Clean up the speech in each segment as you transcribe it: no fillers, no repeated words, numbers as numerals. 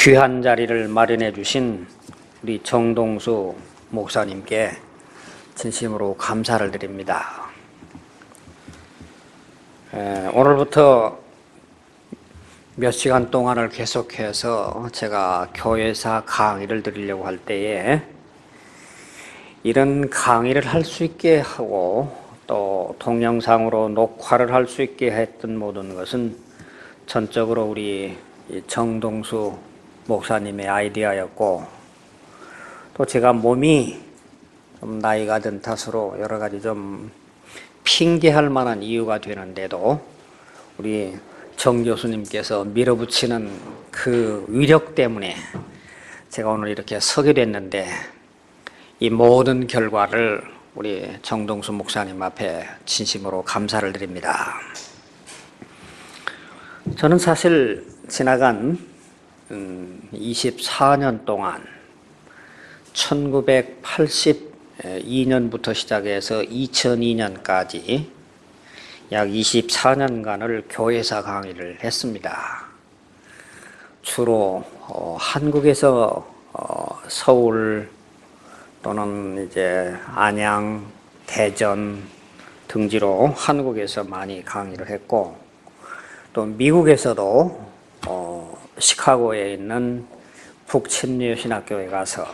귀한 자리를 마련해 주신 우리 정동수 목사님께 진심으로 감사를 드립니다. 오늘부터 몇 시간 동안을 계속해서 제가 교회사 강의를 드리려고 할 때에 이런 강의를 할 수 있게 하고 또 동영상으로 녹화를 할 수 있게 했던 모든 것은 전적으로 우리 정동수 목사님의 아이디어였고, 또 제가 몸이 좀 나이가 든 탓으로 여러 가지 좀 핑계할 만한 이유가 되는데도 우리 정 교수님께서 밀어붙이는 그 위력 때문에 제가 오늘 이렇게 서게 됐는데, 이 모든 결과를 우리 정동수 목사님 앞에 진심으로 감사를 드립니다. 저는 사실 지나간 24년 동안 1982년부터 시작해서 2002년까지 약 24년간을 교회사 강의를 했습니다. 주로 한국에서 서울 또는 이제 안양, 대전 등지로 한국에서 많이 강의를 했고, 또 미국에서도 시카고에 있는 북침례 신학교에 가서,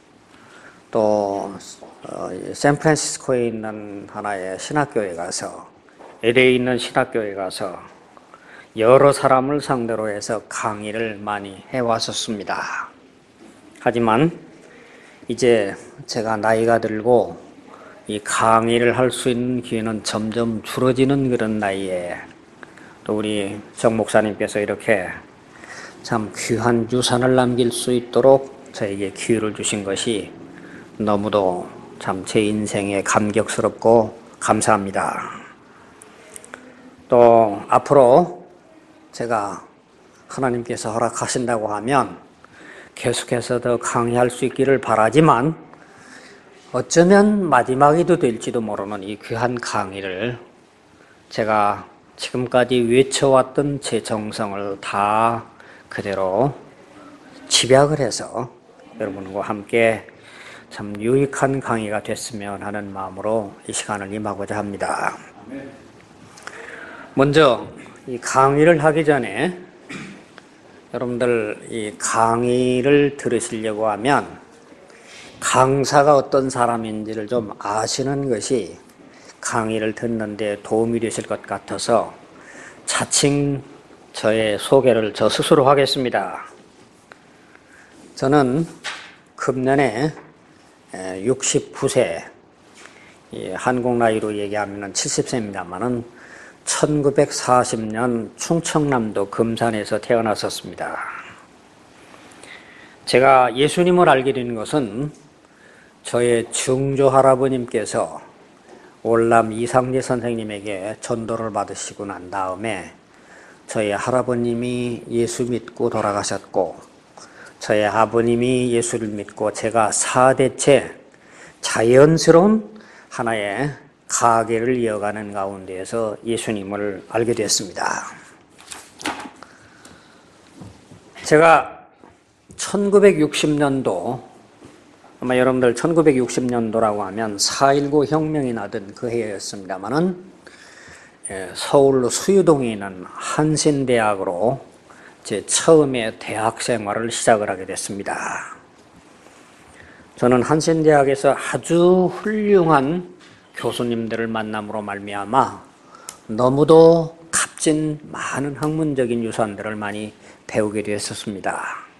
또 샌프란시스코에 있는 하나의 신학교에 가서, LA에 있는 신학교에 가서 여러 사람을 상대로 해서 강의를 많이 해왔었습니다. 하지만 이제 제가 나이가 들고 이 강의를 할 수 있는 기회는 점점 줄어지는 그런 나이에, 또 우리 정 목사님께서 이렇게 참 귀한 유산을 남길 수 있도록 저에게 기회를 주신 것이 너무도 참 제 인생에 감격스럽고 감사합니다. 또 앞으로 제가 하나님께서 허락하신다고 하면 계속해서 더 강의할 수 있기를 바라지만, 어쩌면 마지막이도 될지도 모르는 이 귀한 강의를 제가 지금까지 외쳐왔던 제 정성을 다 그대로 집약을 해서 여러분과 함께 참 유익한 강의가 됐으면 하는 마음으로 이 시간을 임하고자 합니다. 먼저 이 강의를 하기 전에 여러분들 이 강의를 들으시려고 하면 강사가 어떤 사람인지를 좀 아시는 것이 강의를 듣는데 도움이 되실 것 같아서 자칭 저의 소개를 저 스스로 하겠습니다. 저는 금년에 69세, 한국 나이로 얘기하면 70세입니다만은 1940년 충청남도 금산에서 태어났었습니다. 제가 예수님을 알게 된 것은 저의 증조 할아버님께서 월남 이상재 선생님에게 전도를 받으시고 난 다음에 저희 할아버님이 예수 믿고 돌아가셨고, 저희 아버님이 예수를 믿고 제가 4대째 자연스러운 하나의 가계를 이어가는 가운데에서 예수님을 알게 됐습니다. 제가 1960년도, 아마 여러분들 1960년도라고 하면 4.19 혁명이 나던 그 해였습니다만은 서울 수유동에 있는 한신대학으로 제 처음에 대학 생활을 시작을 하게 됐습니다. 저는 한신대학에서 아주 훌륭한 교수님들을 만남으로 말미암아 너무도 값진 많은 학문적인 유산들을 많이 배우게 되었습니다.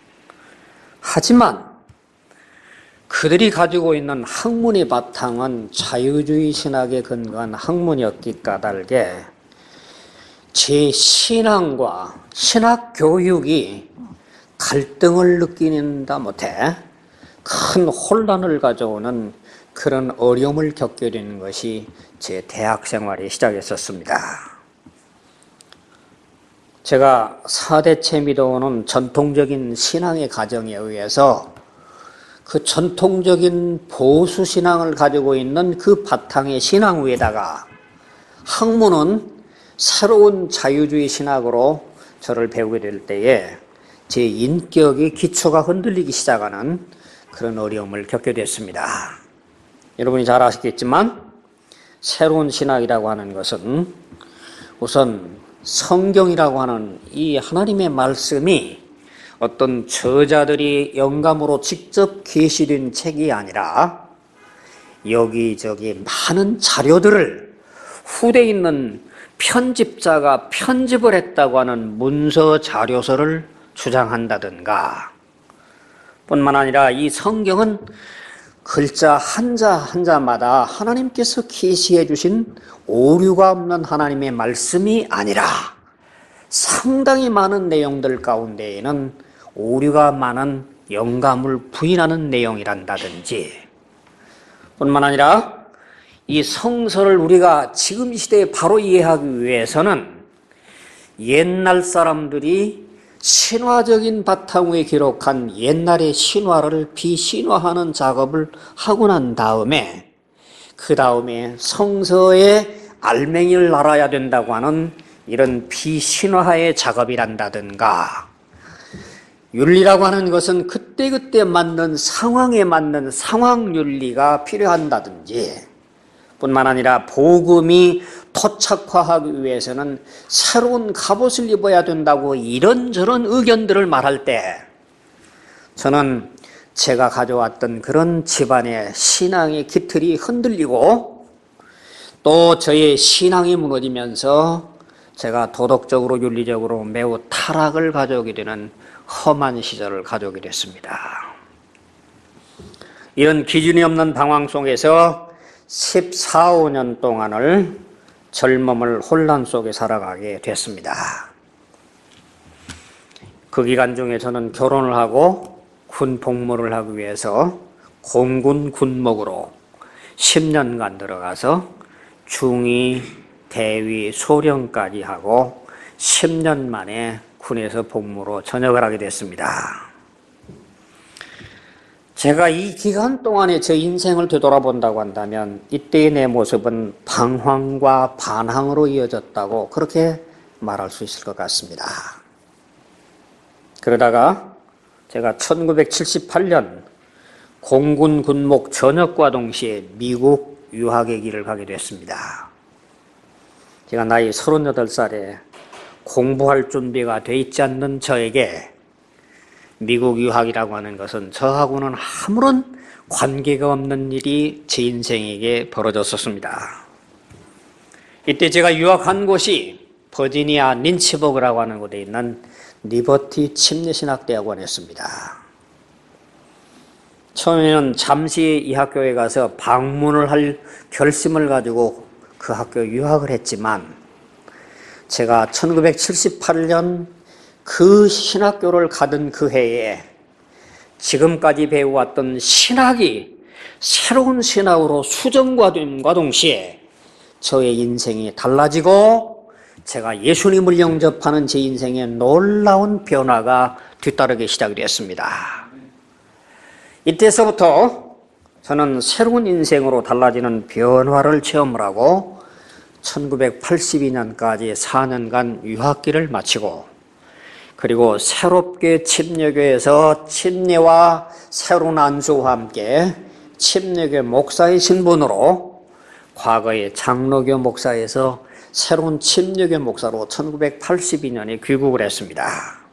하지만 그들이 가지고 있는 학문의 바탕은 자유주의 신학에 근거한 학문이었기 까닭에 제 신앙과 신학 교육이 갈등을 느끼는다 못해 큰 혼란을 가져오는 그런 어려움을 겪게 되는 것이 제 대학 생활이 시작했었습니다. 제가 4대째 믿어오는 전통적인 신앙의 가정에 의해서 그 전통적인 보수 신앙을 가지고 있는 그 바탕의 신앙 위에다가 학문은 새로운 자유주의 신학으로 저를 배우게 될 때에 제 인격의 기초가 흔들리기 시작하는 그런 어려움을 겪게 됐습니다. 여러분이 잘 아시겠지만 새로운 신학이라고 하는 것은 우선 성경이라고 하는 이 하나님의 말씀이 어떤 저자들이 영감으로 직접 계시된 책이 아니라 여기저기 많은 자료들을 후대에 있는 편집자가 편집을 했다고 하는 문서 자료서를 주장한다든가, 뿐만 아니라 이 성경은 글자 한자 한자마다 하나님께서 계시해 주신 오류가 없는 하나님의 말씀이 아니라 상당히 많은 내용들 가운데에는 오류가 많은 영감을 부인하는 내용이란다든지, 뿐만 아니라 이 성서를 우리가 지금 이 시대에 바로 이해하기 위해서는 옛날 사람들이 신화적인 바탕 위에 기록한 옛날의 신화를 비신화하는 작업을 하고 난 다음에 그 다음에 성서의 알맹이를 알아야 된다고 하는 이런 비신화의 작업이란다든가, 윤리라고 하는 것은 그때그때 맞는 상황에 맞는 상황윤리가 필요한다든지, 뿐만 아니라 복음이 토착화하기 위해서는 새로운 갑옷을 입어야 된다고 이런저런 의견들을 말할 때 저는 제가 가져왔던 그런 집안의 신앙의 기틀이 흔들리고 또 저의 신앙이 무너지면서 제가 도덕적으로 윤리적으로 매우 타락을 가져오게 되는 험한 시절을 가져오게 됐습니다. 이런 기준이 없는 방황 속에서 14, 15년 동안을 젊음을 혼란 속에 살아가게 됐습니다. 그 기간 중에 저는 결혼을 하고 군 복무를 하기 위해서 공군 군목으로 10년간 들어가서 중위, 대위, 소령까지 하고 10년 만에 군에서 복무로 전역을 하게 됐습니다. 제가 이 기간 동안에 제 인생을 되돌아본다고 한다면 이때의 내 모습은 방황과 반항으로 이어졌다고 그렇게 말할 수 있을 것 같습니다. 그러다가 제가 1978년 공군 군목 전역과 동시에 미국 유학의 길을 가게 됐습니다. 제가 나이 38살에 공부할 준비가 돼 있지 않는 저에게 미국 유학이라고 하는 것은 저하고는 아무런 관계가 없는 일이 제 인생에게 벌어졌었습니다. 이때 제가 유학한 곳이 버지니아 린치버그라고 하는 곳에 있는 리버티 침례신학대학원이었습니다. 처음에는 잠시 이 학교에 가서 방문을 할 결심을 가지고 그 학교에 유학을 했지만 제가 1978년 그 신학교를 가던 그 해에 지금까지 배워왔던 신학이 새로운 신학으로 수정과됨과 동시에 저의 인생이 달라지고 제가 예수님을 영접하는 제 인생에 놀라운 변화가 뒤따르기 시작이 됐습니다. 이때서부터 저는 새로운 인생으로 달라지는 변화를 체험을 하고 1982년까지 4년간 유학기를 마치고 그리고 새롭게 침례교에서 침례와 새로운 안수와 함께 침례교 목사의 신분으로 과거의 장로교 목사에서 새로운 침례교 목사로 1982년에 귀국을 했습니다.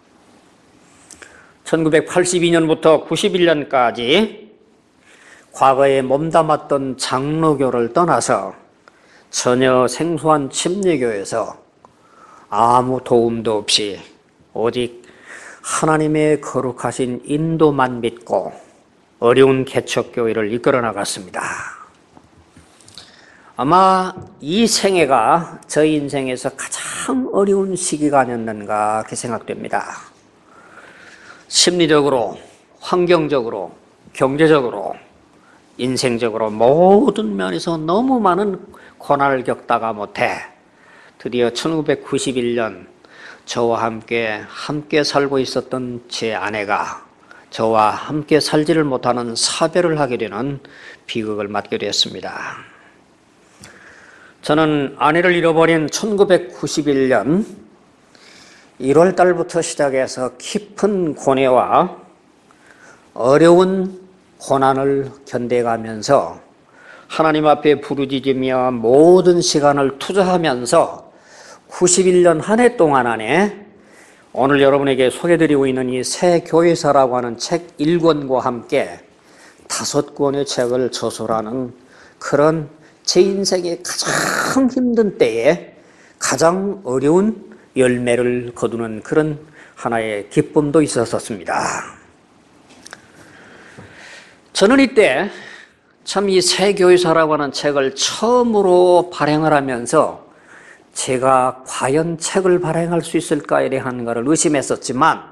1982년부터 91년까지 과거에 몸담았던 장로교를 떠나서 전혀 생소한 침례교에서 아무 도움도 없이 오직 하나님의 거룩하신 인도만 믿고 어려운 개척교회를 이끌어 나갔습니다. 아마 이 생애가 저희 인생에서 가장 어려운 시기가 아니었는가 그렇게 생각됩니다. 심리적으로, 환경적으로, 경제적으로, 인생적으로 모든 면에서 너무 많은 고난을 겪다가 못해 드디어 1991년 저와 함께 살고 있었던 제 아내가 저와 함께 살지를 못하는 사별을 하게 되는 비극을 맞게 되었습니다. 저는 아내를 잃어버린 1991년 1월 달부터 시작해서 깊은 고뇌와 어려운 고난을 견뎌가면서 하나님 앞에 부르짖으며 모든 시간을 투자하면서 91년 한 해 동안 안에 오늘 여러분에게 소개드리고 있는 이 새 교회사라고 하는 책 1권과 함께 5권의 책을 저술하는 그런 제 인생의 가장 힘든 때에 가장 어려운 열매를 거두는 그런 하나의 기쁨도 있었습니다. 저는 이때 참 이 새 교회사라고 하는 책을 처음으로 발행을 하면서 제가 과연 책을 발행할 수 있을까에 대한 것을 의심했었지만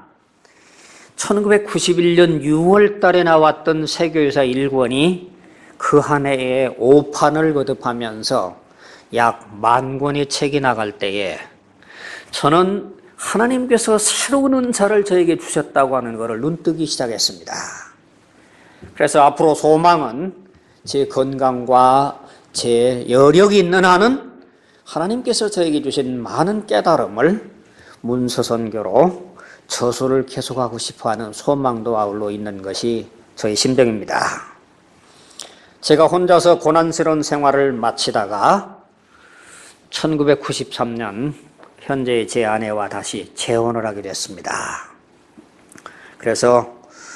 1991년 6월 달에 나왔던 새 교회사 1권이 그 한 해에 5판을 거듭하면서 약 10,000권의 책이 나갈 때에 저는 하나님께서 새로운 은사를 저에게 주셨다고 하는 것을 눈뜨기 시작했습니다. 그래서 앞으로 소망은 제 건강과 제 여력이 있는 한은 하나님께서 저에게 주신 많은 깨달음을 문서선교로 저술을 계속하고 싶어하는 소망도 아울러 있는 것이 저의 심정입니다. 제가 혼자서 고난스러운 생활을 마치다가 1993년 현재 제 아내와 다시 재혼을 하게 됐습니다. 그래서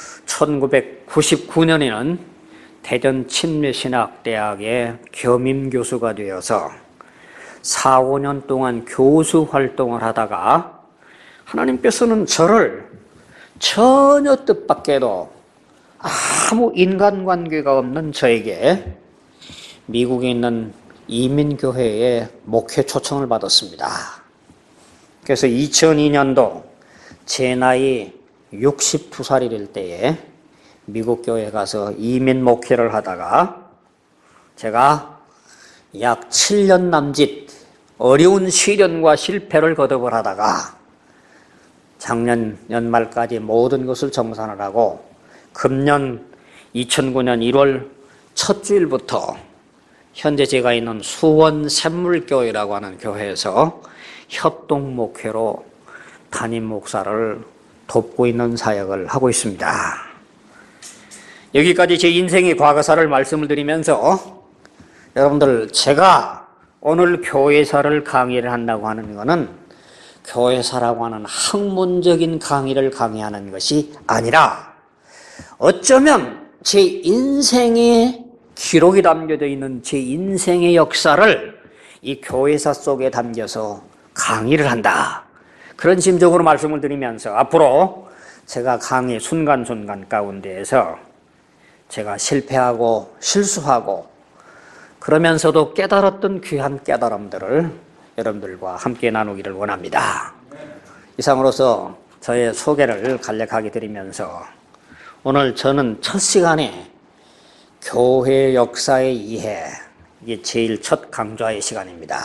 1999년에는 대전 침례신학대학의 겸임교수가 되어서 4, 5년 동안 교수 활동을 하다가 하나님께서는 저를 전혀 뜻밖에도 아무 인간관계가 없는 저에게 미국에 있는 이민교회에 목회 초청을 받았습니다. 그래서 2002년도 제 나이 62살이 될 때에 미국 교회에 가서 이민 목회를 하다가 제가 약 7년 남짓 어려운 시련과 실패를 거듭을 하다가 작년 연말까지 모든 것을 정산을 하고 금년 2009년 1월 첫 주일부터 현재 제가 있는 수원 샘물교회라고 하는 교회에서 협동 목회로 담임 목사를 돕고 있는 사역을 하고 있습니다. 여기까지 제 인생의 과거사를 말씀을 드리면서 여러분들 제가 오늘 교회사를 강의를 한다고 하는 것은 교회사라고 하는 학문적인 강의를 강의하는 것이 아니라 어쩌면 제 인생의 기록이 담겨져 있는 제 인생의 역사를 이 교회사 속에 담겨서 강의를 한다. 그런 심정으로 말씀을 드리면서 앞으로 제가 강의 순간순간 가운데에서 제가 실패하고 실수하고 그러면서도 깨달았던 귀한 깨달음들을 여러분들과 함께 나누기를 원합니다. 이상으로서 저의 소개를 간략하게 드리면서 오늘 저는 첫 시간에 교회 역사의 이해, 이게 제일 첫 강좌의 시간입니다.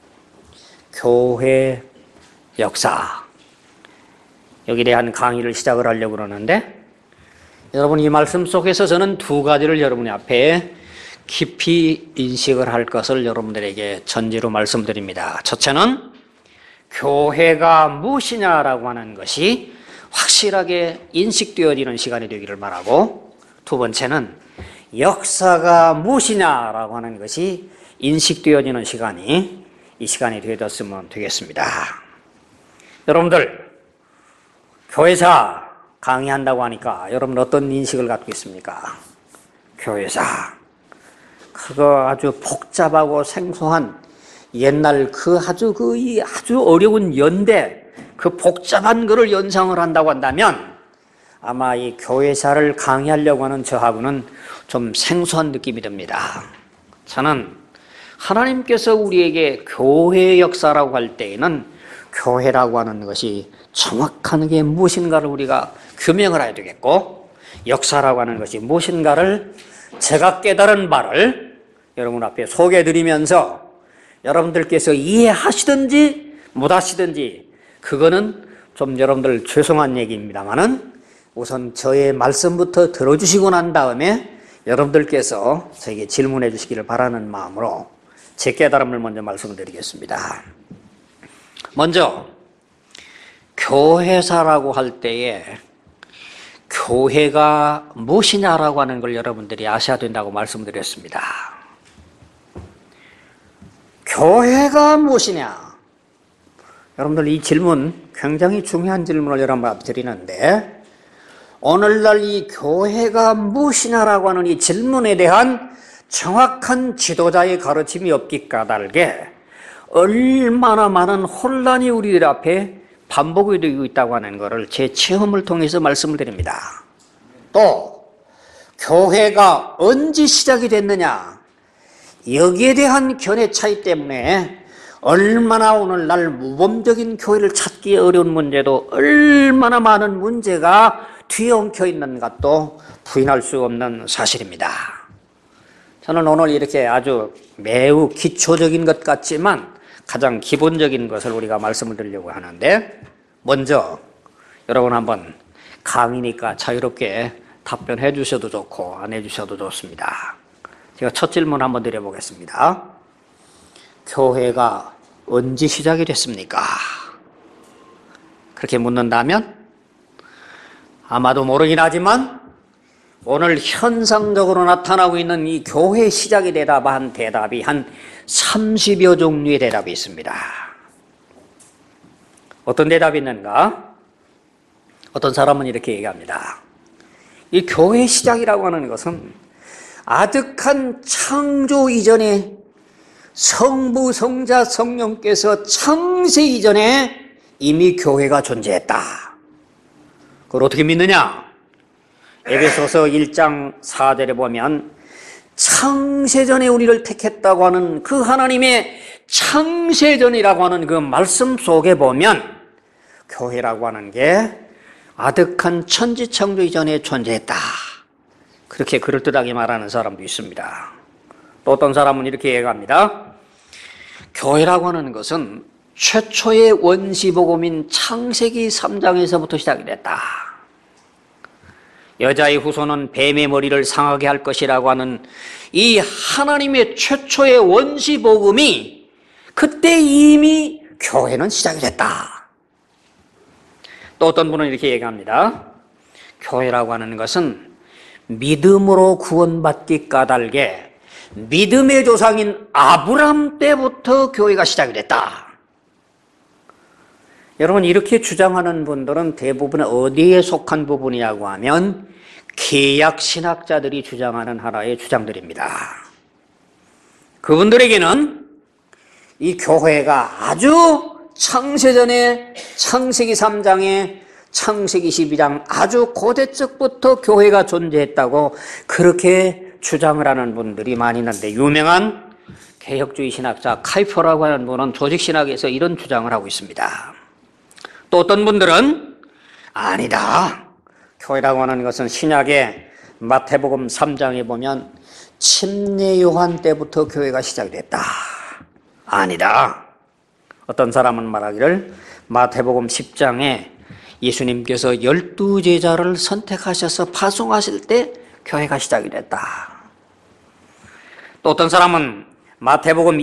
교회 역사, 여기에 대한 강의를 시작을 하려고 그러는데 여러분 이 말씀 속에서 저는 두 가지를 여러분의 앞에 깊이 인식을 할 것을 여러분들에게 전제로 말씀드립니다. 첫째는 교회가 무엇이냐라고 하는 것이 확실하게 인식되어지는 시간이 되기를 바라고, 두 번째는 역사가 무엇이냐라고 하는 것이 인식되어지는 시간이 이 시간이 되었으면 되겠습니다. 여러분들 교회사 강의한다고 하니까 여러분 어떤 인식을 갖고 있습니까? 교회사 그거 아주 복잡하고 생소한 옛날 아주 어려운 연대 그 복잡한 거를 연상을 한다고 한다면 아마 이 교회사를 강의하려고 하는 저하고는 좀 생소한 느낌이 듭니다. 저는 하나님께서 우리에게 교회의 역사라고 할 때에는 교회라고 하는 것이 정확한 게 무엇인가를 우리가 규명을 해야 되겠고, 역사라고 하는 것이 무엇인가를 제가 깨달은 바를 여러분 앞에 소개해드리면서 여러분들께서 이해하시든지 못하시든지 그거는 좀 여러분들 죄송한 얘기입니다만은 우선 저의 말씀부터 들어주시고 난 다음에 여러분들께서 저에게 질문해 주시기를 바라는 마음으로 제 깨달음을 먼저 말씀드리겠습니다. 먼저 교회사라고 할 때에 교회가 무엇이냐라고 하는 걸 여러분들이 아셔야 된다고 말씀드렸습니다. 교회가 무엇이냐? 여러분들 이 질문 굉장히 중요한 질문을 여러분한테 드리는데, 오늘날 이 교회가 무엇이냐라고 하는 이 질문에 대한 정확한 지도자의 가르침이 없기 까닭에 얼마나 많은 혼란이 우리들 앞에 반복이 되고 있다고 하는 것을 제 체험을 통해서 말씀을 드립니다. 또 교회가 언제 시작이 됐느냐, 여기에 대한 견해 차이 때문에 얼마나 오늘날 모범적인 교회를 찾기 어려운 문제도 얼마나 많은 문제가 뒤엉켜 있는 것도 부인할 수 없는 사실입니다. 저는 오늘 이렇게 아주 매우 기초적인 것 같지만 가장 기본적인 것을 우리가 말씀을 드리려고 하는데, 먼저 여러분 한번 강의니까 자유롭게 답변해 주셔도 좋고 안 해 주셔도 좋습니다. 제가 첫 질문 한번 드려보겠습니다. 교회가 언제 시작이 됐습니까? 그렇게 묻는다면 아마도 모르긴 하지만 오늘 현상적으로 나타나고 있는 이 교회 시작이 대답한 대답이 한 30여 종류의 대답이 있습니다. 어떤 대답이 있는가? 어떤 사람은 이렇게 얘기합니다. 이 교회 시작이라고 하는 것은 아득한 창조 이전에 성부, 성자, 성령께서 창세 이전에 이미 교회가 존재했다. 그걸 어떻게 믿느냐? 에베소서 1장 4절에 보면 창세전에 우리를 택했다고 하는 그 하나님의 창세전이라고 하는 그 말씀 속에 보면 교회라고 하는 게 아득한 천지창조 이전에 존재했다. 그렇게 그럴듯하게 말하는 사람도 있습니다. 또 어떤 사람은 이렇게 얘기합니다. 교회라고 하는 것은 최초의 원시복음인 창세기 3장에서부터 시작이 됐다. 여자의 후손은 뱀의 머리를 상하게 할 것이라고 하는 이 하나님의 최초의 원시복음이 그때 이미 교회는 시작이 됐다. 또 어떤 분은 이렇게 얘기합니다. 교회라고 하는 것은 믿음으로 구원받기 까닭에 믿음의 조상인 아브람 때부터 교회가 시작이 됐다. 여러분, 이렇게 주장하는 분들은 대부분 어디에 속한 부분이냐고 하면 개약 신학자들이 주장하는 하나의 주장들입니다. 그분들에게는 이 교회가 아주 창세전에 창세기 3장에 창세기 12장 아주 고대적부터 교회가 존재했다고 그렇게 주장을 하는 분들이 많이 있는데, 유명한 개혁주의 신학자 카이퍼라고 하는 분은 조직신학에서 이런 주장을 하고 있습니다. 또 어떤 분들은 아니다, 교회라고 하는 것은 신약의 마태복음 3장에 보면 침례 요한 때부터 교회가 시작이 됐다. 아니다. 어떤 사람은 말하기를 마태복음 10장에 예수님께서 12제자를 선택하셔서 파송하실 때 교회가 시작이 됐다. 또 어떤 사람은 마태복음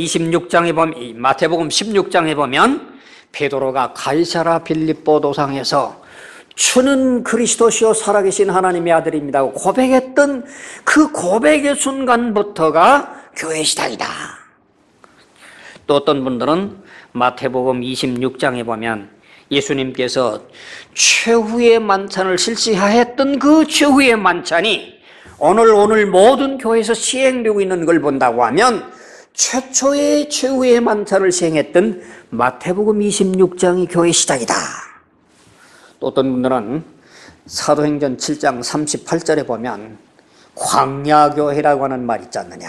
16장에 보면 베드로가 가이사라 빌립보 도상에서 주는 그리스도시요 살아계신 하나님의 아들입니다 하고 고백했던 그 고백의 순간부터가 교회의 시작이다. 또 어떤 분들은 마태복음 26장에 보면 예수님께서 최후의 만찬을 실시하였던 그 최후의 만찬이 오늘 모든 교회에서 시행되고 있는 걸 본다고 하면 최초의 최후의 만찬을 시행했던 마태복음 26장이 교회의 시작이다. 또 어떤 분들은 사도행전 7장 38절에 보면 광야교회라고 하는 말이 있지 않느냐.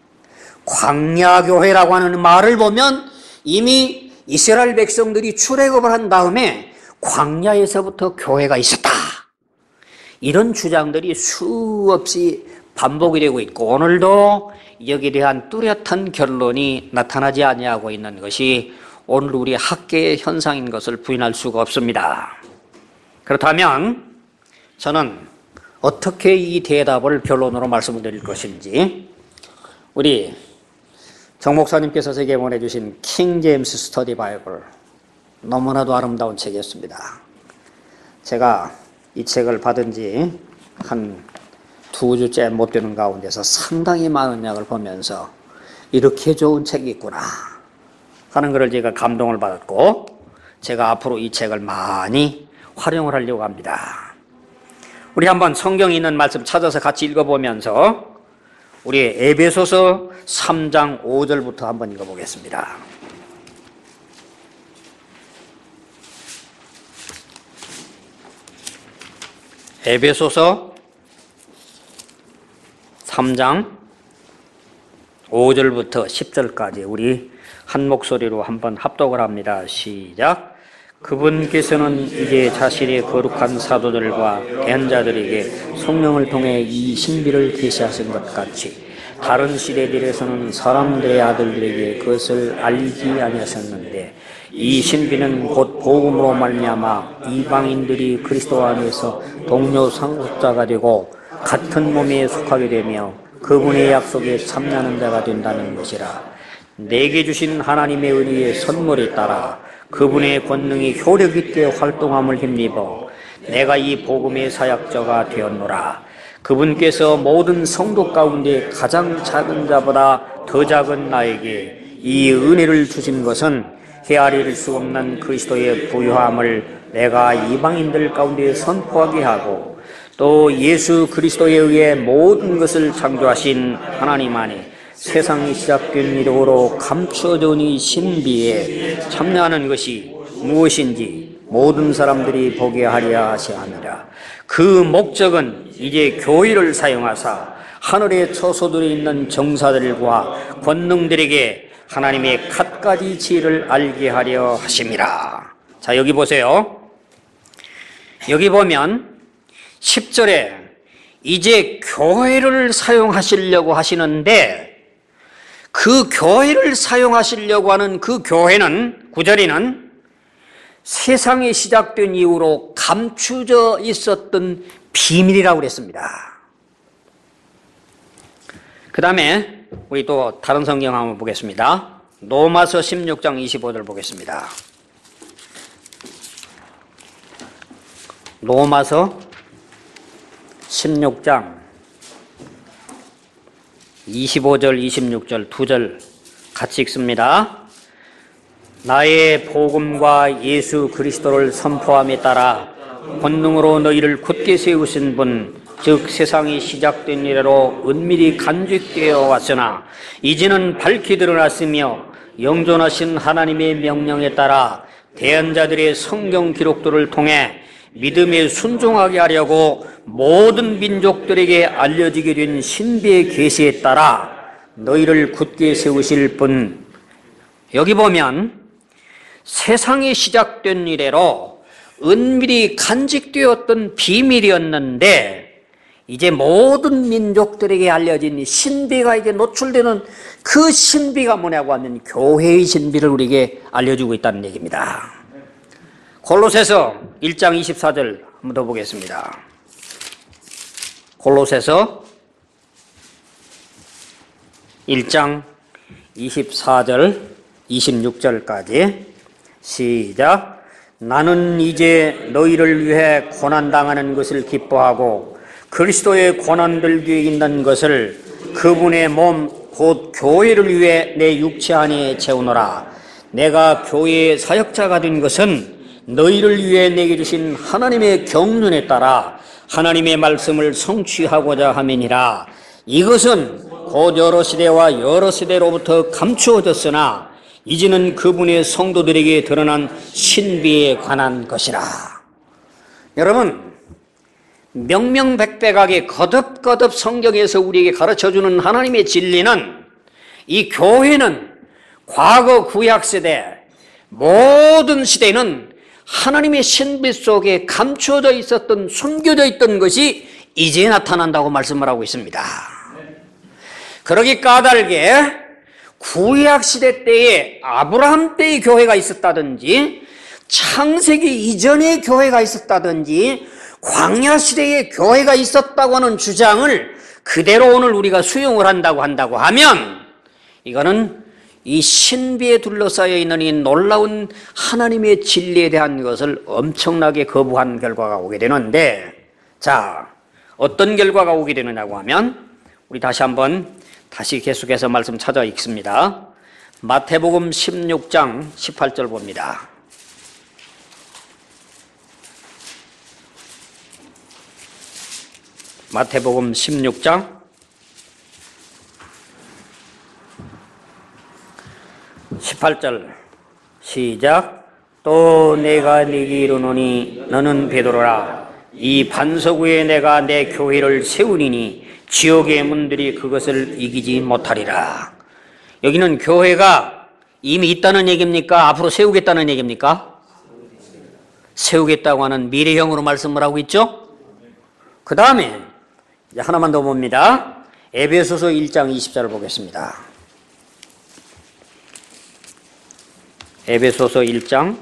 광야교회라고 하는 말을 보면 이미 이스라엘 백성들이 출애굽을 한 다음에 광야에서부터 교회가 있었다. 이런 주장들이 수없이 반복이 되고 있고 오늘도 여기에 대한 뚜렷한 결론이 나타나지 아니하고 있는 것이 오늘 우리 학계의 현상인 것을 부인할 수가 없습니다. 그렇다면 저는 어떻게 이 대답을 변론으로 말씀을 드릴 것인지 우리 정 목사님께서 제게 보내주신 킹 제임스 스터디 바이블 너무나도 아름다운 책이었습니다. 제가 이 책을 받은 지 한 2주째 못 되는 가운데서 상당히 많은 약을 보면서 이렇게 좋은 책이 있구나 하는 것을 제가 감동을 받았고, 제가 앞으로 이 책을 많이 활용을 하려고 합니다. 우리 한번 성경에 있는 말씀 찾아서 같이 읽어보면서 우리 에베소서 3장 5절부터 한번 읽어보겠습니다. 에베소서 3장 5절부터 10절까지 우리 한 목소리로 한번 합독을 합니다. 시작. 그분께서는 이제 자신의 거룩한 사도들과 대언자들에게 성령을 통해 이 신비를 계시하신 것 같이 다른 시대들에서는 사람들의 아들들에게 그것을 알리지 아니하셨는데, 이 신비는 곧 복음으로 말미암아 이방인들이 그리스도 안에서 동료 상속자가 되고 같은 몸에 속하게 되며 그분의 약속에 참여하는 자가 된다는 것이라. 내게 주신 하나님의 은혜의 선물에 따라 그분의 권능이 효력 있게 활동함을 힘입어 내가 이 복음의 사역자가 되었노라. 그분께서 모든 성도 가운데 가장 작은 자보다 더 작은 나에게 이 은혜를 주신 것은 헤아릴 수 없는 그리스도의 부유함을 내가 이방인들 가운데 선포하게 하고, 또 예수 그리스도에 의해 모든 것을 창조하신 하나님 안에 세상이 시작된 이후로 감추어진 이 신비에 참여하는 것이 무엇인지 모든 사람들이 보게 하려 하시느니라. 그 목적은 이제 교회를 사용하사 하늘의 처소들에 있는 정사들과 권능들에게 하나님의 갖가지 지혜를 알게 하려 하심이라. 자, 여기 보세요. 여기 보면 10절에 이제 교회를 사용하시려고 하시는데, 그 교회를 사용하시려고 하는 그 교회는 9절에는 세상이 시작된 이후로 감추져 있었던 비밀이라고 그랬습니다. 그 다음에 우리 또 다른 성경 한번 보겠습니다. 로마서 16장 25절 보겠습니다. 로마서 16장 25절 26절 2절 같이 읽습니다. 나의 복음과 예수 그리스도를 선포함에 따라 권능으로 너희를 굳게 세우신 분, 즉 세상이 시작된 이래로 은밀히 간직되어 왔으나 이제는 밝히 드러났으며 영존하신 하나님의 명령에 따라 대언자들의 성경 기록들을 통해 믿음에 순종하게 하려고 모든 민족들에게 알려지게 된 신비의 계시에 따라 너희를 굳게 세우실 분. 여기 보면 세상이 시작된 이래로 은밀히 간직되었던 비밀이었는데, 이제 모든 민족들에게 알려진 신비가 이제 노출되는 그 신비가 뭐냐고 하면 교회의 신비를 우리에게 알려주고 있다는 얘기입니다. 골로새서 1장 24절 한번 더 보겠습니다. 골로새서 1장 24절 26절까지 시작. 나는 이제 너희를 위해 고난당하는 것을 기뻐하고 그리스도의 고난들기에 있는 것을 그분의 몸 곧 교회를 위해 내 육체 안에 채우노라. 내가 교회의 사역자가 된 것은 너희를 위해 내게 주신 하나님의 경륜에 따라 하나님의 말씀을 성취하고자 함이니라. 이것은 곧 여러 시대와 여러 세대로부터 감추어졌으나 이제는 그분의 성도들에게 드러난 신비에 관한 것이라. 여러분, 명명백백하게 거듭거듭 성경에서 우리에게 가르쳐주는 하나님의 진리는, 이 교회는 과거 구약세대 모든 시대는 하나님의 신비 속에 감추어져 있었던, 숨겨져 있던 것이 이제 나타난다고 말씀을 하고 있습니다. 그러기 까닭에 구약시대 때에 아브라함 때의 교회가 있었다든지 창세기 이전의 교회가 있었다든지 광야시대에 교회가 있었다고 하는 주장을 그대로 오늘 우리가 수용을 한다고 하면 이거는 이 신비에 둘러싸여 있는 이 놀라운 하나님의 진리에 대한 것을 엄청나게 거부한 결과가 오게 되는데, 자, 어떤 결과가 오게 되느냐고 하면, 우리 다시 계속해서 말씀 찾아 읽습니다. 마태복음 16장 18절 봅니다. 마태복음 16장 18절 시작. 또 내가 네게 이르노니 너는 베드로라. 이 반석 위에 내가 내 교회를 세우리니 지옥의 문들이 그것을 이기지 못하리라. 여기는 교회가 이미 있다는 얘기입니까? 앞으로 세우겠다는 얘기입니까? 세우겠다고 하는 미래형으로 말씀을 하고 있죠. 그 다음에 이제 하나만 더 봅니다. 에베소서 1장 20절을 보겠습니다. 에베소서 1장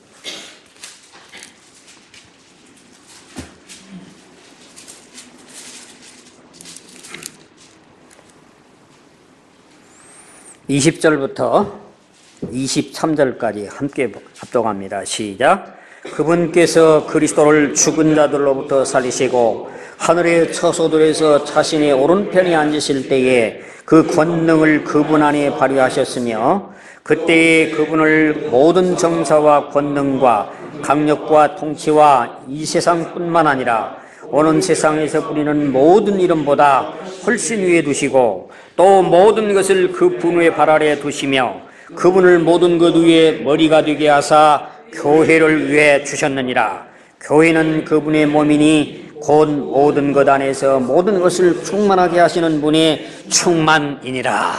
20절부터 23절까지 함께 합독합니다. 시작. 그분께서 그리스도를 죽은 자들로부터 살리시고 하늘의 처소들에서 자신의 오른편에 앉으실 때에 그 권능을 그분 안에 발휘하셨으며 그때에 그분을 모든 정사와 권능과 강력과 통치와 이 세상뿐만 아니라 오는 세상에서 부리는 모든 이름보다 훨씬 위에 두시고 또 모든 것을 그 분의 발 아래 두시며 그분을 모든 것 위에 머리가 되게 하사 교회를 위해 주셨느니라. 교회는 그분의 몸이니 곧 모든 것 안에서 모든 것을 충만하게 하시는 분의 충만이니라.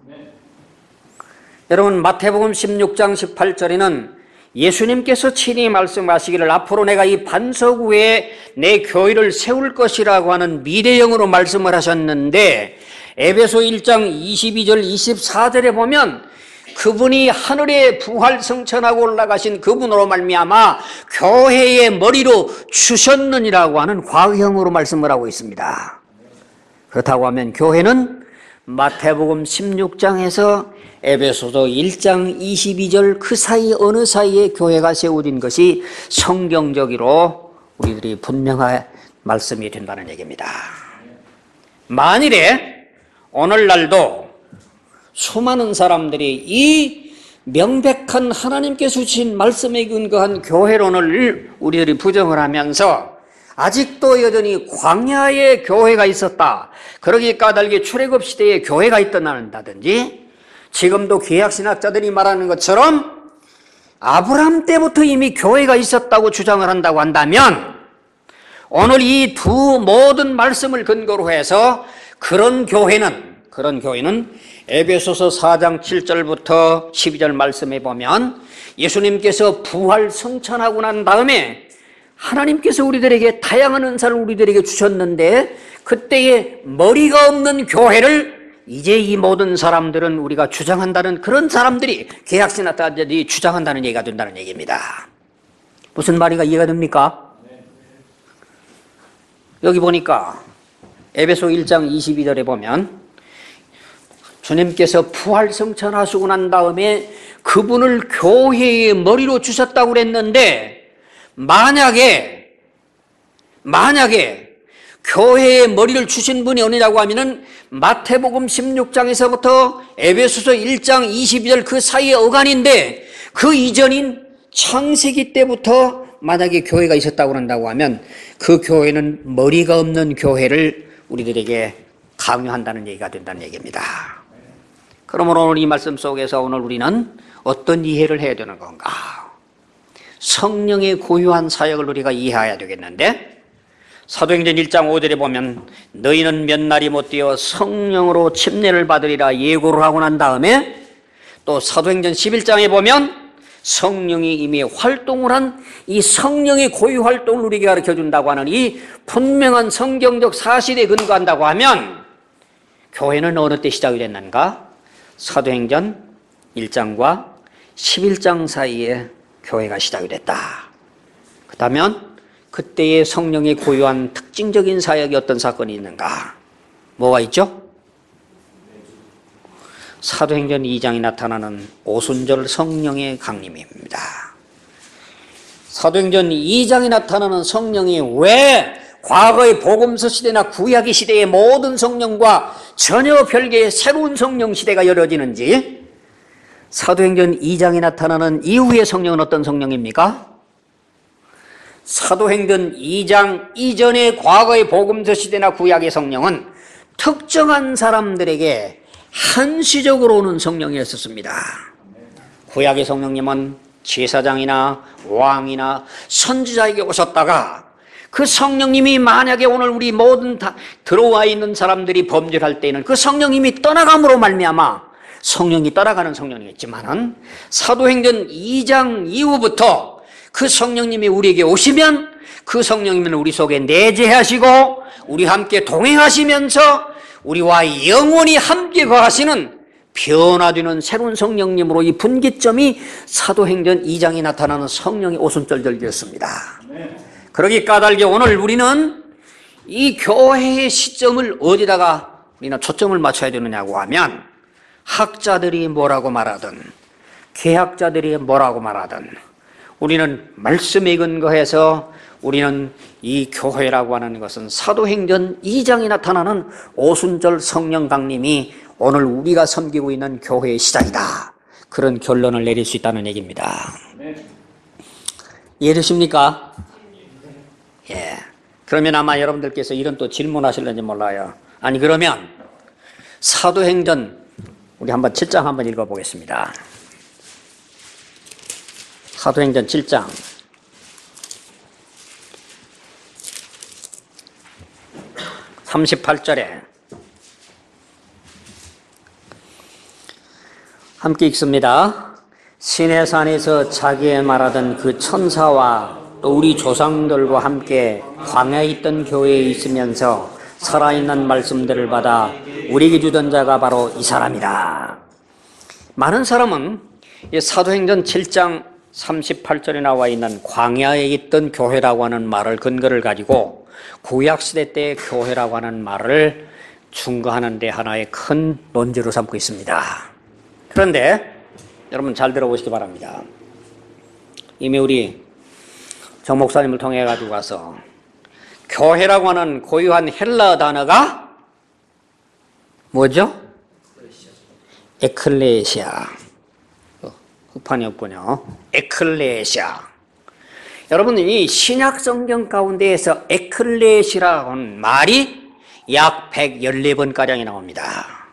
여러분, 마태복음 16장 18절에는 예수님께서 친히 말씀하시기를 앞으로 내가 이 반석 위에 내 교회를 세울 것이라고 하는 미래형으로 말씀을 하셨는데, 에베소 1장 22절 24절에 보면 그분이 하늘에 부활승천하고 올라가신 그분으로 말미암아 교회의 머리로 주셨느니라고 하는 과거형으로 말씀을 하고 있습니다. 그렇다고 하면 교회는 마태복음 16장에서 에베소서 1장 22절 그 사이 어느 사이에 교회가 세워진 것이 성경적으로 우리들이 분명한 말씀이 된다는 얘기입니다. 만일에 오늘날도 수많은 사람들이 이 명백한 하나님께서 주신 말씀에 근거한 교회론을 우리들이 부정을 하면서 아직도 여전히 광야에 교회가 있었다, 그러기 까닭에 출애굽 시대에 교회가 있다든지 지금도 구약신학자들이 말하는 것처럼 아브라함 때부터 이미 교회가 있었다고 주장을 한다고 한다면 오늘 이 두 모든 말씀을 근거로 해서 그런 교회는 에베소서 4장 7절부터 12절 말씀에 보면 예수님께서 부활 승천하고 난 다음에 하나님께서 우리들에게 다양한 은사를 우리들에게 주셨는데 그때에 머리가 없는 교회를 이제 이 모든 사람들은 우리가 주장한다는, 그런 사람들이 개혁신학자들이 주장한다는 얘기가 된다는 얘기입니다. 무슨 말인가 이해가 됩니까? 여기 보니까 에베소 1장 22절에 보면 주님께서 부활 승천하시고 난 다음에 그분을 교회의 머리로 주셨다고 그랬는데 만약에 교회의 머리를 주신 분이 어느냐고 하면은 마태복음 16장에서부터 에베소서 1장 22절 그 사이의 어간인데 그 이전인 창세기 때부터 만약에 교회가 있었다고 한다고 하면 그 교회는 머리가 없는 교회를 우리들에게 강요한다는 얘기가 된다는 얘기입니다. 그러므로 오늘 이 말씀 속에서 오늘 우리는 어떤 이해를 해야 되는 건가? 성령의 고유한 사역을 우리가 이해해야 되겠는데, 사도행전 1장 5절에 보면 너희는 몇 날이 못 되어 성령으로 침례를 받으리라 예고를 하고 난 다음에 또 사도행전 11장에 보면 성령이 이미 활동을 한 이 성령의 고유 활동을 우리에게 가르쳐준다고 하는 이 분명한 성경적 사실에 근거한다고 하면 교회는 어느 때 시작이 됐는가? 사도행전 1장과 11장 사이에 교회가 시작이 됐다. 그렇다면 그때의 성령의 고유한 특징적인 사역이 어떤 사건이 있는가? 뭐가 있죠? 사도행전 2장에 나타나는 오순절 성령의 강림입니다. 사도행전 2장에 나타나는 성령이 왜 과거의 복음서 시대나 구약의 시대의 모든 성령과 전혀 별개의 새로운 성령 시대가 열어지는지, 사도행전 2장에 나타나는 이후의 성령은 어떤 성령입니까? 사도행전 2장 이전의 과거의 복음서 시대나 구약의 성령은 특정한 사람들에게 한시적으로 오는 성령이었습니다. 구약의 성령님은 제사장이나 왕이나 선지자에게 오셨다가 그 성령님이 만약에 오늘 우리 모든 다 들어와 있는 사람들이 범죄할 때는 그 성령님이 떠나감으로 말미암아 성령이 떠나가는 성령이겠지만은, 사도행전 2장 이후부터 그 성령님이 우리에게 오시면 그 성령님은 우리 속에 내재하시고 우리 함께 동행하시면서 우리와 영원히 함께 거하시는 변화되는 새로운 성령님으로 이 분기점이 사도행전 2장에 나타나는 성령의 오순절절이었습니다. 그러기 까닭에 오늘 우리는 이 교회의 시점을 어디다가 우리는 초점을 맞춰야 되느냐고 하면, 학자들이 뭐라고 말하든 개학자들이 뭐라고 말하든 우리는 말씀에 근거해서 우리는 이 교회라고 하는 것은 사도행전 2장에 나타나는 오순절 성령 강림이 오늘 우리가 섬기고 있는 교회의 시작이다, 그런 결론을 내릴 수 있다는 얘기입니다. 이해되십니까? 예. 그러면 아마 여러분들께서 이런 또 질문하실는지 몰라요. 아니 그러면 사도행전 우리 한번 7장 한번 읽어보겠습니다. 사도행전 7장 38절에 함께 읽습니다. 시내산에서 자기의 말하던 그 천사와 또 우리 조상들과 함께 광야에 있던 교회에 있으면서 살아있는 말씀들을 받아 우리에게 주던 자가 바로 이 사람이다. 많은 사람은 사도행전 7장 38절에 나와 있는 광야에 있던 교회라고 하는 말을 근거를 가지고 구약시대 때 교회라고 하는 말을 중거하는 데 하나의 큰 논제로 삼고 있습니다. 그런데 여러분 잘 들어보시기 바랍니다. 이미 우리 정 목사님을 통해 가지고 가서 교회라고 하는 고유한 헬라 단어가 뭐죠? 에클레시아. 흑판이 없군요. 에클레시아. 여러분, 이 신약 성경 가운데에서 에클레시아라고 하는 말이 약 114번가량이 나옵니다.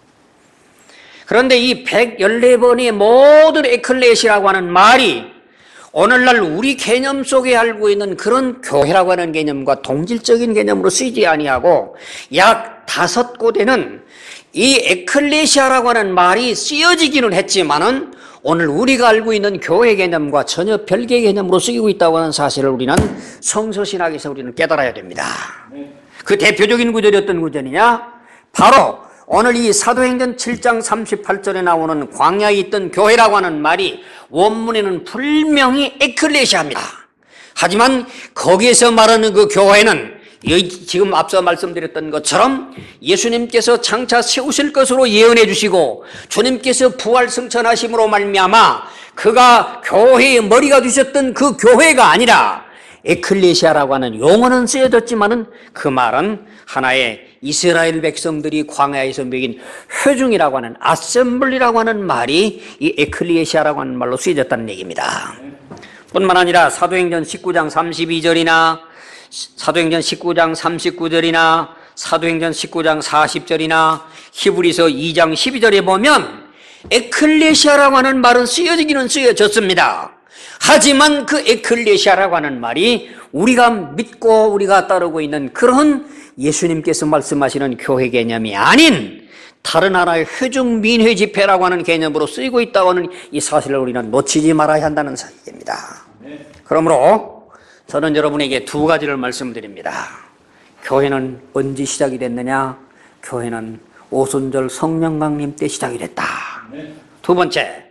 그런데 이 114번의 모든 에클레시아라고 하는 말이 오늘날 우리 개념 속에 알고 있는 그런 교회라고 하는 개념과 동질적인 개념으로 쓰이지 아니하고 약 5곳에는 이 에클레시아라고 하는 말이 쓰여지기는 했지만은 오늘 우리가 알고 있는 교회 개념과 전혀 별개의 개념으로 쓰이고 있다고 하는 사실을 우리는 성서신학에서 우리는 깨달아야 됩니다. 그 대표적인 구절이 어떤 구절이냐? 바로 오늘 이 사도행전 7장 38절에 나오는 광야에 있던 교회라고 하는 말이 원문에는 분명히 에클레시아입니다. 하지만 거기에서 말하는 그 교회는 지금 앞서 말씀드렸던 것처럼 예수님께서 장차 세우실 것으로 예언해 주시고 주님께서 부활 승천하심으로 말미암아 그가 교회의 머리가 되셨던 그 교회가 아니라 에클레시아라고 하는 용어는 쓰여졌지만은 그 말은 하나의 이스라엘 백성들이 광야에서 먹인 회중이라고 하는 아셈블리라고 하는 말이 이 에클레시아라고 하는 말로 쓰여졌다는 얘기입니다. 뿐만 아니라 사도행전 19장 32절이나 사도행전 19장 39절이나 사도행전 19장 40절이나 히브리서 2장 12절에 보면 에클레시아라고 하는 말은 쓰여지기는 쓰여졌습니다. 하지만 그 에클레시아라고 하는 말이 우리가 믿고 우리가 따르고 있는 그런 예수님께서 말씀하시는 교회 개념이 아닌 다른 하나의 회중 민회 집회라고 하는 개념으로 쓰이고 있다고 하는 이 사실을 우리는 놓치지 말아야 한다는 사실입니다. 그러므로 저는 여러분에게 두 가지를 말씀드립니다. 교회는 언제 시작이 됐느냐? 교회는 오순절 성령 강림 때 시작이 됐다. 두 번째,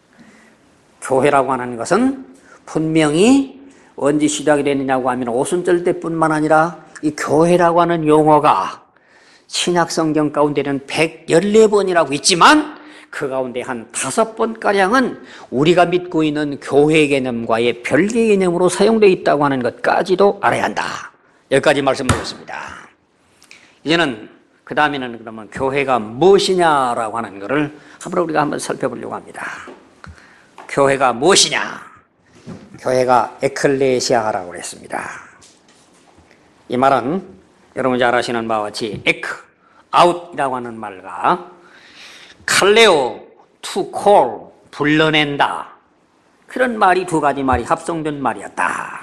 교회라고 하는 것은 분명히 언제 시작이 됐느냐고 하면 오순절 때뿐만 아니라 이 교회라고 하는 용어가 신약 성경 가운데는 114번이라고 있지만 그 가운데 한 5번가량은 우리가 믿고 있는 교회 개념과의 별개 개념으로 사용되어 있다고 하는 것까지도 알아야 한다. 여기까지 말씀드렸습니다. 이제는 그 다음에는 그러면 교회가 무엇이냐라고 하는 것을 우리가 한번 살펴보려고 합니다. 교회가 무엇이냐? 교회가 에클레시아라고 그랬습니다. 이 말은 여러분 잘 아시는 바와 같이 에크, 아웃이라고 하는 말과 칼레오, 투 콜, 불러낸다. 그런 말이 두 가지 말이 합성된 말이었다.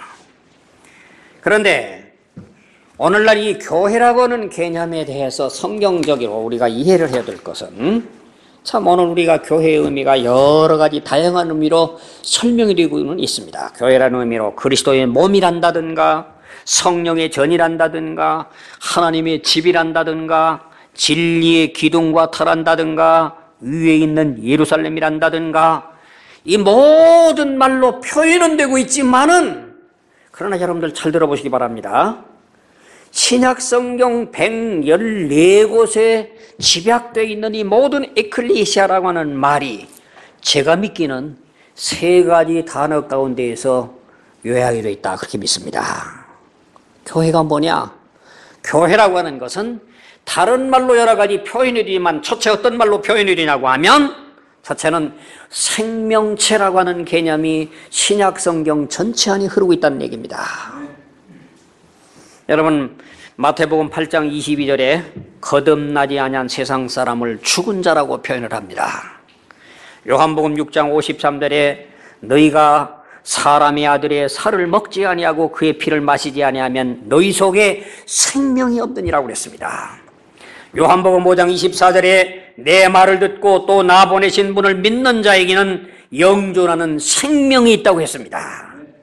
그런데 오늘날 이 교회라고 하는 개념에 대해서 성경적으로 우리가 이해를 해야 될 것은 참 오늘 우리가 교회의 의미가 여러 가지 다양한 의미로 설명이 되고는 있습니다. 교회라는 의미로 그리스도의 몸이란다든가 성령의 전이란다든가 하나님의 집이란다든가 진리의 기둥과 터란다든가 위에 있는 예루살렘이란다든가 이 모든 말로 표현은 되고 있지만은 그러나 여러분들 잘 들어보시기 바랍니다. 신약성경 114곳에 집약되어 있는 이 모든 에클레시아라고 하는 말이 제가 믿기는 3가지 단어 가운데에서 요약이 되어 있다 그렇게 믿습니다. 교회가 뭐냐? 교회라고 하는 것은 다른 말로 여러 가지 표현이 되지만 첫째 어떤 말로 표현이 되냐고 하면 첫째는 생명체라고 하는 개념이 신약성경 전체 안에 흐르고 있다는 얘기입니다. 여러분 마태복음 8장 22절에 거듭나지 아니한 세상 사람을 죽은 자라고 표현을 합니다. 요한복음 6장 53절에 너희가 사람의 아들의 살을 먹지 아니하고 그의 피를 마시지 아니하면 너희 속에 생명이 없느니라고 그랬습니다. 요한복음 5장 24절에 내 말을 듣고 또 나 보내신 분을 믿는 자에게는 영존하는 생명이 있다고 했습니다.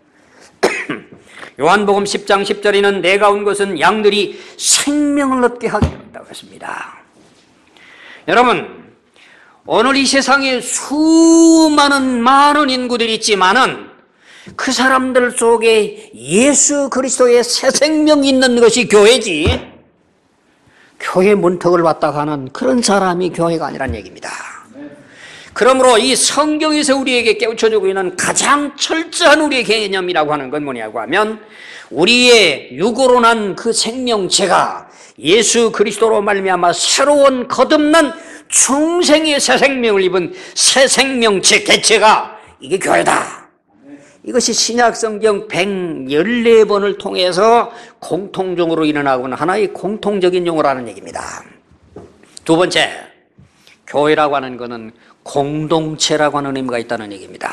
요한복음 10장 10절에는 내가 온 것은 양들이 생명을 얻게 하게 된다고 했습니다. 여러분 오늘 이 세상에 수많은 많은 인구들이 있지만은 그 사람들 속에 예수 그리스도의 새 생명이 있는 것이 교회지 교회 문턱을 왔다 가는 그런 사람이 교회가 아니란 얘기입니다. 그러므로 이 성경에서 우리에게 깨우쳐주고 있는 가장 철저한 우리의 개념이라고 하는 건 뭐냐고 하면 우리의 육으로 난 그 생명체가 예수 그리스도로 말미암아 새로운 거듭난 중생의 새 생명을 입은 새 생명체 개체가 이게 교회다. 이것이 신약성경 114번을 통해서 공통적으로 일어나고 있는 하나의 공통적인 용어라는 얘기입니다. 두 번째, 교회라고 하는 것은 공동체라고 하는 의미가 있다는 얘기입니다.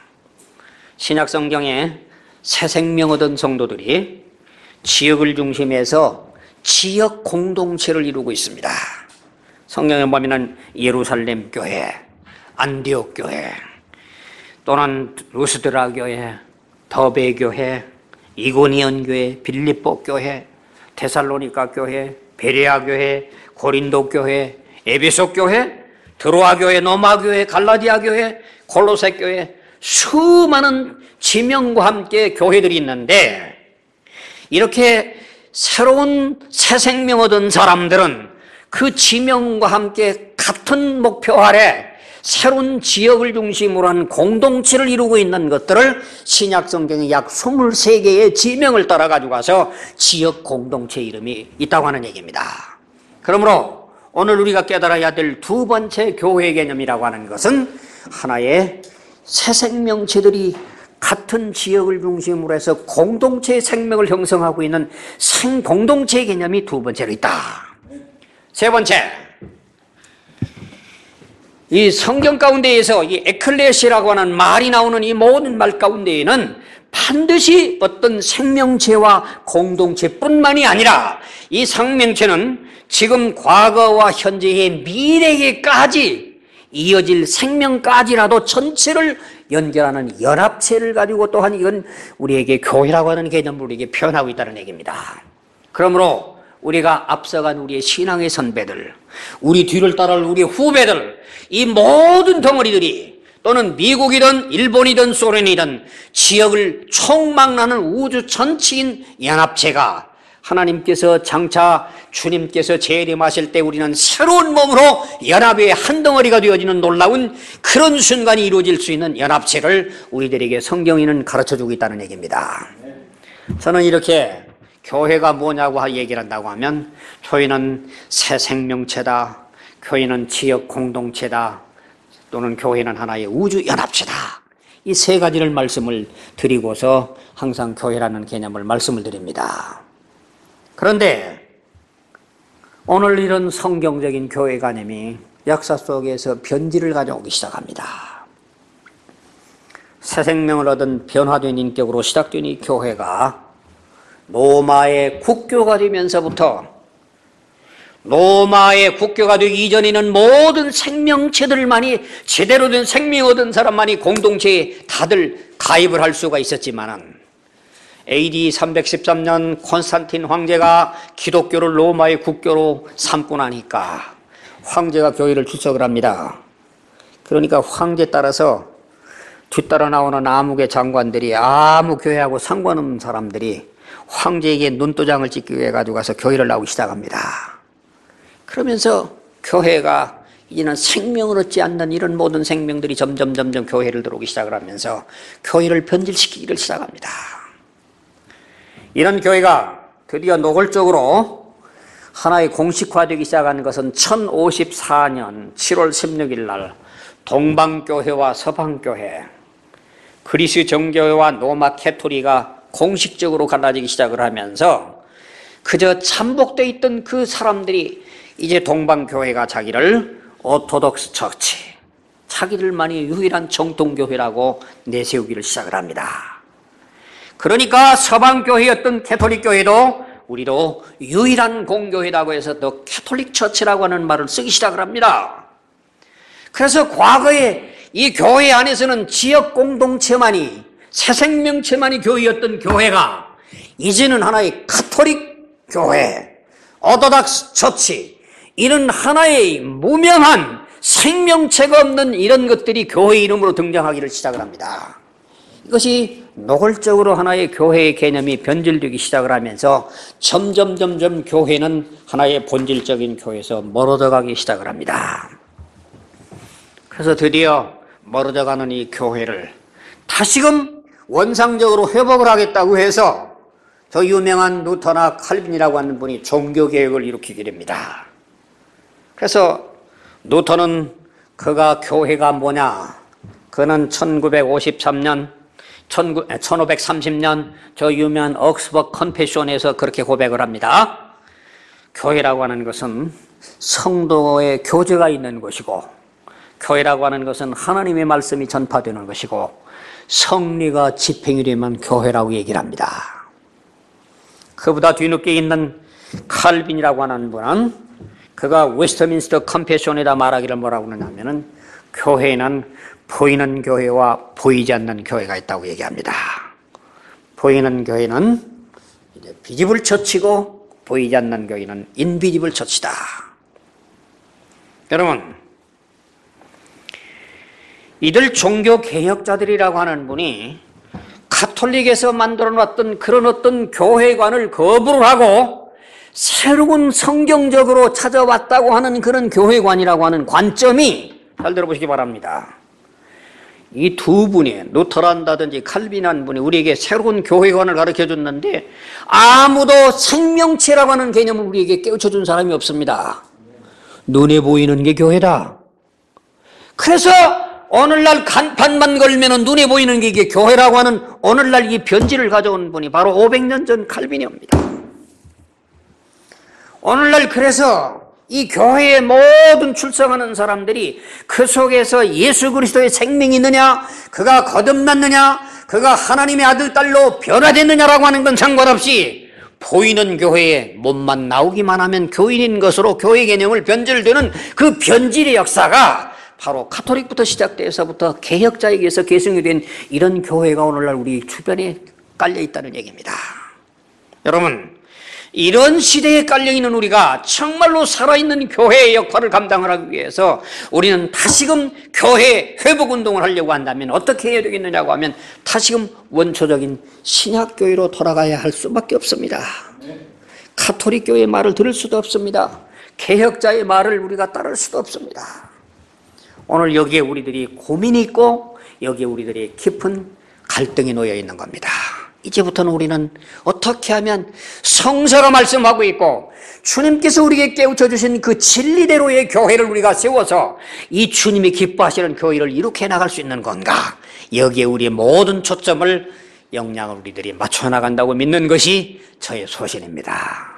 신약성경에 새 생명 얻은 성도들이 지역을 중심해서 지역 공동체를 이루고 있습니다. 성경에 보면 예루살렘 교회, 안디옥 교회, 또는 루스드라 교회, 더베 교회, 이고니온 교회, 빌립보 교회, 데살로니가 교회, 베레아 교회, 고린도 교회, 에베소 교회, 드로아 교회, 노마 교회, 갈라디아 교회, 골로새 교회, 수많은 지명과 함께 교회들이 있는데 이렇게 새로운 새 생명 얻은 사람들은 그 지명과 함께 같은 목표 아래 새로운 지역을 중심으로 한 공동체를 이루고 있는 것들을 신약성경에 약 23개의 지명을 따라 가지고 가서 지역 공동체 이름이 있다고 하는 얘기입니다. 그러므로 오늘 우리가 깨달아야 될 두 번째 교회 개념이라고 하는 것은 하나의 새 생명체들이 같은 지역을 중심으로 해서 공동체의 생명을 형성하고 있는 생공동체 개념이 두 번째로 있다. 세 번째, 이 성경 가운데에서 이 에클레시라고 하는 말이 나오는 이 모든 말 가운데에는 반드시 어떤 생명체와 공동체뿐만이 아니라 이 생명체는 지금 과거와 현재의 미래에까지 이어질 생명까지라도 전체를 연결하는 연합체를 가지고 또한 이건 우리에게 교회라고 하는 개념을 우리에게 표현하고 있다는 얘기입니다. 그러므로 우리가 앞서간 우리의 신앙의 선배들, 우리 뒤를 따라올 우리의 후배들, 이 모든 덩어리들이 또는 미국이든 일본이든 소련이든 지역을 총망라하는 우주 전체인 연합체가 하나님께서 장차 주님께서 재림하실 때 우리는 새로운 몸으로 연합의 한 덩어리가 되어지는 놀라운 그런 순간이 이루어질 수 있는 연합체를 우리들에게 성경에는 가르쳐주고 있다는 얘기입니다. 저는 이렇게 교회가 뭐냐고 얘기를 한다고 하면 교회는 새 생명체다, 교회는 지역 공동체다, 또는 교회는 하나의 우주 연합체다, 이 세 가지를 말씀을 드리고서 항상 교회라는 개념을 말씀을 드립니다. 그런데 오늘 이런 성경적인 교회 관념이 역사 속에서 변질을 가져오기 시작합니다. 새 생명을 얻은 변화된 인격으로 시작된 이 교회가 로마의 국교가 되면서부터, 로마의 국교가 되기 이전에는 모든 생명체들만이, 제대로 된 생명 얻은 사람만이 공동체에 다들 가입을 할 수가 있었지만은 AD 313년 콘스탄틴 황제가 기독교를 로마의 국교로 삼고 나니까 황제가 교회를 출석을 합니다. 그러니까 황제 따라서 뒤따라 나오는 암흑의 장관들이, 아무 교회하고 상관없는 사람들이 황제에게 눈도장을 찍기 위해 가지고 가서 교회를 나오기 시작합니다. 그러면서 교회가 이제는 생명을 얻지 않는 이런 모든 생명들이 점점 교회를 들어오기 시작을 하면서 교회를 변질시키기를 시작합니다. 이런 교회가 드디어 노골적으로 하나의 공식화되기 시작한 것은 1054년 7월 16일 날 동방교회와 서방교회, 그리스 정교회와 로마 캐토리가 공식적으로 갈라지기 시작을 하면서 그저 잠복되어 있던 그 사람들이 이제 동방교회가 자기를 오토독스 처치, 자기들만이 유일한 정통교회라고 내세우기를 시작을 합니다. 그러니까 서방교회였던 캐톨릭교회도 우리도 유일한 공교회라고 해서 더 캐톨릭 처치라고 하는 말을 쓰기 시작을 합니다. 그래서 과거에 이 교회 안에서는 지역 공동체만이, 새 생명체만이 교회였던 교회가 이제는 하나의 카톨릭 교회, 오토독스 처치, 이런 하나의 무명한 생명체가 없는 이런 것들이 교회 이름으로 등장하기를 시작을 합니다. 이것이 노골적으로 하나의 교회의 개념이 변질되기 시작을 하면서 점점 교회는 하나의 본질적인 교회에서 멀어져 가기 시작을 합니다. 그래서 드디어 멀어져 가는 이 교회를 다시금 원상적으로 회복을 하겠다고 해서 저 유명한 루터나 칼빈이라고 하는 분이 종교개혁을 일으키게 됩니다. 그래서 루터는 그가 교회가 뭐냐, 그는 1530년 저 유명한 옥스퍼드 컨페션에서 그렇게 고백을 합니다. 교회라고 하는 것은 성도의 교제가 있는 것이고, 교회라고 하는 것은 하나님의 말씀이 전파되는 것이고, 성리가 집행이 되면 교회라고 얘기를 합니다. 그보다 뒤늦게 있는 칼빈이라고 하는 분은 그가 웨스트민스터 컨페션에다 말하기를 뭐라고 하냐면은 교회는 보이는 교회와 보이지 않는 교회가 있다고 얘기합니다. 보이는 교회는 이제 비지블 처치고 보이지 않는 교회는 인비지블 처치다. 여러분, 이들 종교 개혁자들이라고 하는 분이 가톨릭에서 만들어 놨던 그런 어떤 교회관을 거부를 하고 새로운 성경적으로 찾아왔다고 하는 그런 교회관이라고 하는 관점이, 잘 들어보시기 바랍니다. 이 두 분이, 루터란다든지 칼빈한 분이 우리에게 새로운 교회관을 가르쳐 줬는데 아무도 생명체라고 하는 개념을 우리에게 깨우쳐 준 사람이 없습니다. 눈에 보이는 게 교회다. 그래서 오늘날 간판만 걸면 눈에 보이는 게 이게 교회라고 하는 오늘날 이 변질을 가져온 분이 바로 500년 전 칼빈이옵니다. 오늘날 그래서 이 교회의 모든 출석하는 사람들이 그 속에서 예수 그리스도의 생명이 있느냐, 그가 거듭났느냐, 그가 하나님의 아들, 딸로 변화됐느냐라고 하는 건 상관없이 보이는 교회에 몸만 나오기만 하면 교인인 것으로 교회 개념을 변질되는 그 변질의 역사가 바로 가톨릭부터 시작돼서부터 개혁자에게서 계승이 된 이런 교회가 오늘날 우리 주변에 깔려 있다는 얘기입니다. 여러분, 이런 시대에 깔려있는 우리가 정말로 살아있는 교회의 역할을 감당하기 위해서 우리는 다시금 교회 회복운동을 하려고 한다면 어떻게 해야 되겠느냐고 하면 다시금 원초적인 신약교회로 돌아가야 할 수밖에 없습니다. 가톨릭 교회의 말을 들을 수도 없습니다. 개혁자의 말을 우리가 따를 수도 없습니다. 오늘 여기에 우리들이 고민이 있고 여기에 우리들이 깊은 갈등이 놓여 있는 겁니다. 이제부터는 우리는 어떻게 하면 성서가 말씀하고 있고 주님께서 우리에게 깨우쳐 주신 그 진리대로의 교회를 우리가 세워서 이 주님이 기뻐하시는 교회를 이룩해 나갈 수 있는 건가? 여기에 우리의 모든 초점을 역량을 우리들이 맞춰 나간다고 믿는 것이 저의 소신입니다.